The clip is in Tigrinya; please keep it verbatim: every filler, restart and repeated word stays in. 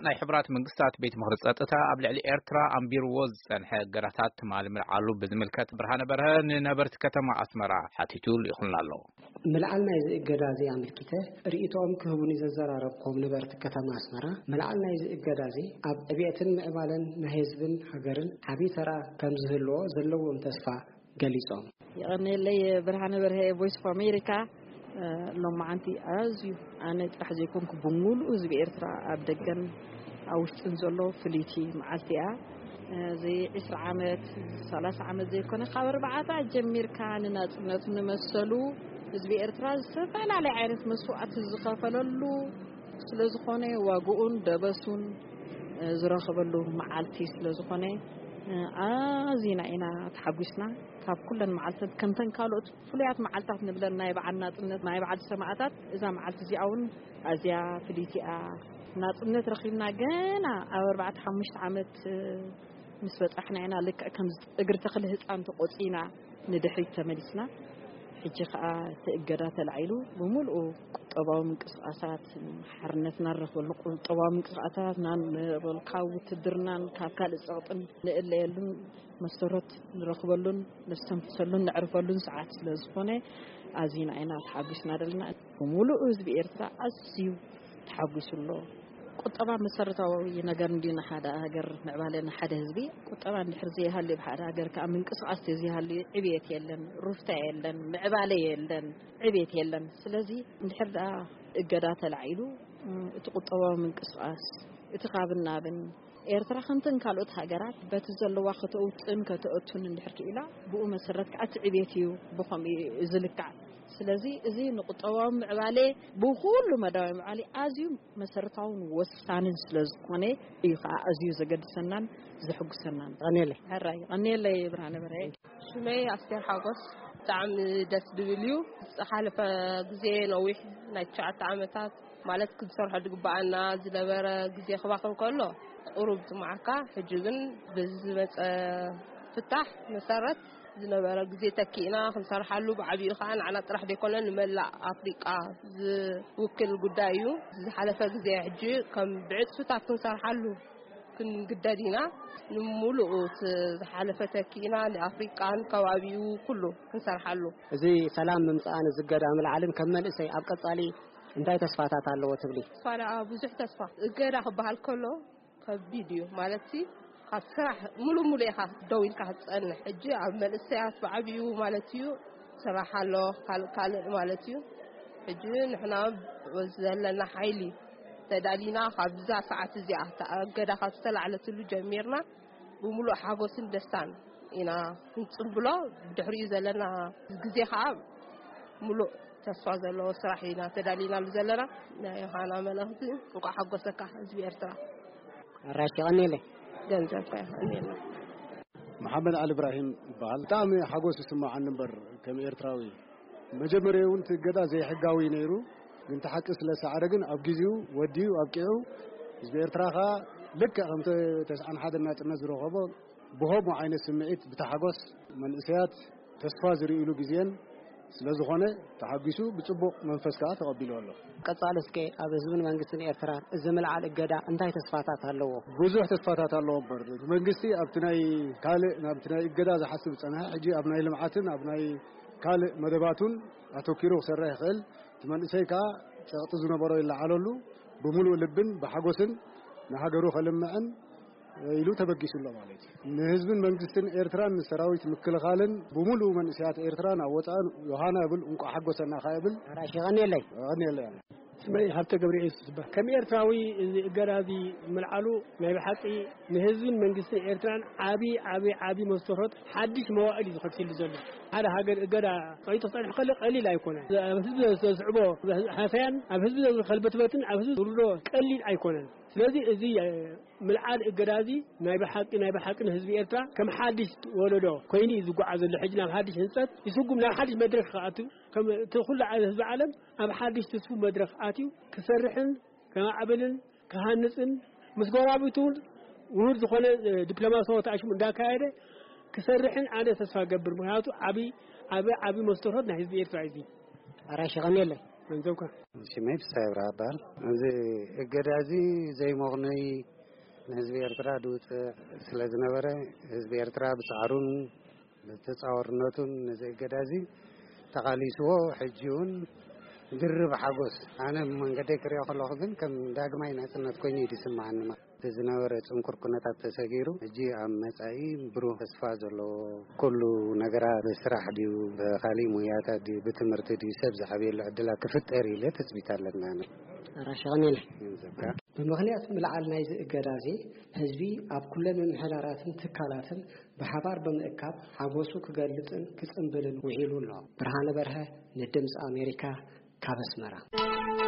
ናይ ሕብራት መንግስታት ቤት ምክሪ ጸጥታ ኣብ ልዕሊ ኤርትራ ኣምቢርዎ ዝጸንሐ ገራታት ትማል ምልዓሉ ብዝምልከት ብርሃነ በርሀ ንነበርቲ ከተማ ኣስመራ ሓቲቱ ይኹን ኣሎ ملعل نايز إجدازي عملكته رئيتهم كهوني ززاراربكم نبرت كتما أسمرا ملعل نايز إجدازي أب أبيتن مقبالا نهزبن حجرن حبي ترى كم زهلو زلو ومتسفى قليصهم يعني اللي برهانه برهي فويس اوف امريكا لما انتي ازيو انا تحجي يكون بمول وز بإرترا ابدقن او تنزلو فليتي معلتيا زي عشر عامات ثلاث عامات زي كنا خبر بعتا جمير كان ناصنت نمسلو وز بإرترا سفال على عارف مسوعات الزخافللو ስለዝኾነ ዋጉኡን ደበሱን ዝረኸበሉ معلتي ስለዝኾነ أزينا إنا تحبسنا كاب كلن معلتات كنتن كالوت فليات معلتات نبلن نايب عنا ناطنت نايب عد سماعات إذا معلت زياون أزيا فليتي ناطنت رخينا جانا أربعة خمس عامات نسبة إحنا هنا لك كم أجر تخليه أنت قصينا ندحي تملسنا حجة تأجرات العيلو بملؤ طبعا من قصاصات حرنتنا الرفض طبعا من قصاصات نان بالكاو تدرنا كاكال الصوتن اللي يلون مسرت نرخبلون نستنفسلون نعرفلون ساعات لزفونه ازينا اينا تحبسنا دلنا بملؤ حزب إرترا اسيو تحبسوا قطبا مسرتاوي ነገር እንዲና ሓደ ሀገር ንዕባለና ሓደ ህዝቢ قطبا ንሕርዚ ይሃሊ በሓደ ሀገር ከምን ቅስዓስ ተዚሃሊ ዕብየት የለን ሩፍታ የለን ንዕባለ የለን ዕብየት የለን ስለዚህ እንድሕርዳ እገዳ ተላዒሉ እቲ ቁጠባዊ ምንቅስቃስ እቲ ካብናብን ኤርትራ ከምተን ካልኦት ሃገራት በቲ ዘለዋ ከተውጥን ከተእቱን እንድሕር ኢላ ብኡ መሰረት ከዓት ዕብየት እዩ ብኸም ዝልክዓ ስለዚህ እዚ ንቁጠባዊ ምዕባለ ብሁሉ መዳዊ ምዕባለ ኣዝዩ መሰረታውን ወሳንን ስለዝኾነ እዩ ከዓ ኣዝዩ ዘገድሰናን ዝሕጉሰናን ኣኔለ ሕራይ ኣኔለ ብርሃነ በርሀ ሽመይ ኣስቴር ሓጎስ ብጣዕሚ ደስ ዝብል እዩ ዝሓለፈ ግዜ ነዊሕ ናይ ትሽዓተ ዓመታት ማለት ክንሰርሖ ድግባአና ዝነበረ ግዜ ክባኽን ከሎ ቁሩብ ትማዓካ ሕጂ ግን ብዝመፀ ፍታሕ መሰረት ዝነበረ ግዜ ተኪእና ክንሰርሓሉ ብዓብዩ ኸኣን ዓና ጥራሕ ደይኮነን ንመላእ ኣፍሪቃ ዝውክል ጉዳይ እዩ ዝሓለፈ ግዜ ሕጂ ከም ብዕፅፍታት ክንሰርሓሉ ክንግደድ ኢና ንሙሉእ ዝሓለፈ ተኪእና ንኣፍሪቃን ከባቢኡ ኩሉ ክንሰርሓሉ እዚ ሰላም ምምፃእን ዝገዳ ምልዓልን ከም መልእሰይ ኣብ ቀጻሊ እንታይ ተስፋታት ኣለዎ ትብሊ ፈራ ብዙሕ ተስፋ እገዳ ክበሃል ከሎ ከቢድ እዩ ማለት ካብ ስራሕ ሙሉ ሙሉ ኢኻ ደው ኢልካ ትጸንሕ ሕጂ ኣብ መልእሰያት ብዓብዩ ማለት እዩ ስራሕ ኣሎ ካልእ ማለት እዩ ሕጂ ንሕና ዘለና ሓይሊ ተዳሊና ካብዛ ሰዓት እዚኣ ተኣገዳ ካብ ዝተላዕለትሉ ጀሚርና ብሙሉእ ሓጎስን ደስታን ኢና ክንጽንብሎ ድሕሪኡ ዘለና ግዜ ከዓ ሙሉእ ተስፋ ዘለዎ ስራሕ ኢና ተዳሊናሉ ዘለና ናይ ሃና መልእኽቲ እንኳ ሓጎሰካ ህዝቢ ኤርትራ ራሽቀኒለ ገንዘብ ኣኔለ محمد علي إبراهيم بال تامي حقوس اسمه عن نمبر كم إيرتراوي مجمري وانت جدا زي حقاوي نيرو انت حقس لسعرقن أبجزيو وديو أبكيو زي إيرتراها لك أنت تسعن حدا ما تنزلوا غبا بهوب معين السمعيت بتحقوس من إسيات تصفازري إلو جزيان ስለዝኾነ ተሐግሱ ብጽቡቕ መንፈስ ከዓ ተቀቢሉ ኣሎ ቀጻለስከ ኣብ ህዝብን መንግስትን ኤርትራ ዝምልዓል እገዳ እንታይ ተስፋታት ኣለዎ ብዙሕ ተስፋታት ኣለዎ በር መንግስቲ ኣብቲ ናይ ካልእ ናብቲ ናይ እገዳ ዝሓስብ ጸንሐ ሕጂ ኣብ ናይ ልምዓትን ኣብ ናይ ካልእ መደባቱን ኣተኪሩ ክሰርሕ ይኽእል ትመንእሰይ ከዓ ጨቕጢ ዝነበሮ ይለዓለሉ ብምሉእ ልብን ብሓጎስን ንሃገሩ ከልምዕን ኢሉ ተበጊሱሎ ማለት ንህዝብን መንግስትን ኤርትራን ሰራዊት ምክልኻልን ብሙሉ መንእሰያት ኤርትራን ኣወፃን ዮሃና ብል እንቋ ሓጎሰና ኻይብል ራሽቀኒለይ ኣኔለይ اسمي حتى قبري إسبة كم إيرتراوي جرادي ملعلو ما بحقي نهزين من جسم إيرتران عابي عابي عابي مستورد حدش موائد يخلص اللي زلنا هذا حاجة جرا قيد تصنع خلق قليل أيقونه بس صعوبة حسين بس خلبت بتن بس ضرورة قليل أيقونه لذي زي ملعال الجرادي ما بحقي ما بحقي نهزي إيرترا كم حدش ولده كويني يزوج عز اللي حجنا حدش هنسات يسوقهم لا حدش مدرك خاطو كم تدخل على هذا العالم أب حدش تسوق مدرك آتيو كسرحن كعبلن كهانسن مسجورابيتون ورد خلا دبلوماسية تعيش من ذاك هذا كسرحن أنا تسافر قبل مهاتو عبي عبي عبي مستورد نحس بيرفع زين أراش غنيله منزوكا شميت سايبرا بال زي الجدازي زي مغني حزب ኤርትራ دوت ስለዝነበረ حزب ኤርትራ ብጻዕሩን ተጻወርነቱን زي الجدازي ተቃሊስዎ ሕጂውን ድርብ ሓጎስ ኣነ መንገደ ክሪኦ ከለኹ ግን ከም ዳግማይ ናጽነት ኮይኑ ይስማዓኒ ዝነበረ ጽንኩር ኩነታት ተሰጊሩ ሕጂ ኣብ መጻኢ ብሩህ ተስፋ ዘሎ ኩሉ ነገራት በስራሕ ዲዩ በኻሊ ሙያታት ዲዩ በትምህርቲ ዲዩ ሰብ ዝዓብየሉ ዕድላ ክፍጠር ኢለ ተጽቢት ኣለና ራሽቀኔል በምክንያት ምልዓል ናይ ዝእገዳዚ ህዝቢ ኣብ ኩለን ምሕዳራትን ትካላትን በሓባር በምእካብ ሓጎሱ ክገልጽን ክጽምብልን ውዒሉ ኣሎ ብርሃነ በርሀ ንድምጽ ኣሜሪካ ካብ ኣስመራ